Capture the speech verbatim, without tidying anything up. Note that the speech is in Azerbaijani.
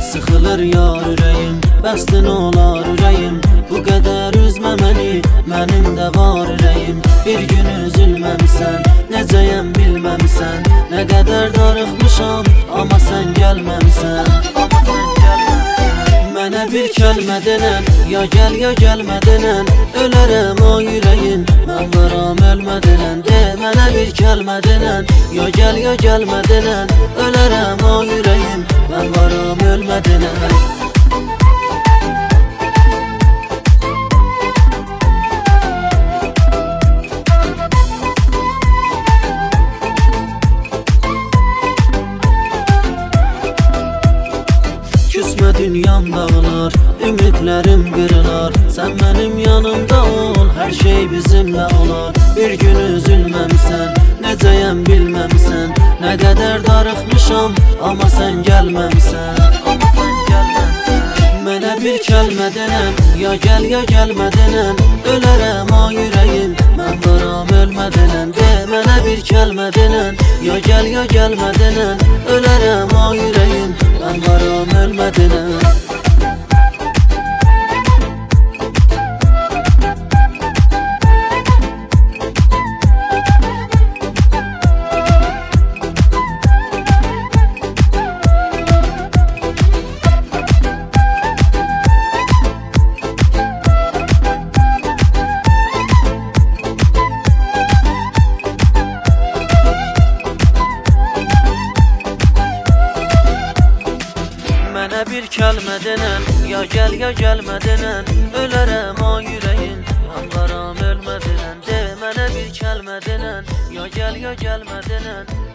Sıxılır yar ürəyim, bəstin olar ürəyim. Bu qədər üzmə məni, mənim də var ürəyim. Bir gün üzülməmisən, necəyəm bilməmisən. Nə qədər darıxmışam, amma sən gəlməmisən. Mənə bir kəlmə denən, ya gəl ya gəlmə denən. Ölərəm o ürəyim, mən varam ölmə denən. De mənə bir kəlmə denən, ya gəl ya gəlmə denən. Ölərəm o ürəyim, mən varam ölmə denən. Küsmə dünyam dağılar, ümidlərim qırılar. Sən mənim yanımda ol, hər şey bizimlə olar. Bir gün üzülməmisən, necəyəm bilməmisən. Nə qədər darıxmışam, amma sən gəlməmisən. Mənə bir kəlmə denən, ya gəl ya gəlmə denən. Ölərəm o ürəyim, mən varam ölmə denən. De mənə bir kəlmə denən, ya gəl ya gəlmə denən. Ölərəm o ürəyim, mən varam ölmə denən. Mənə bir kəlmə denən, ya gəl ya gəlmə denən. Ölərəm o ürəyim, mən varam ölmə denən. De mənə bir kəlmə denən, ya gəl ya gəlmə denən.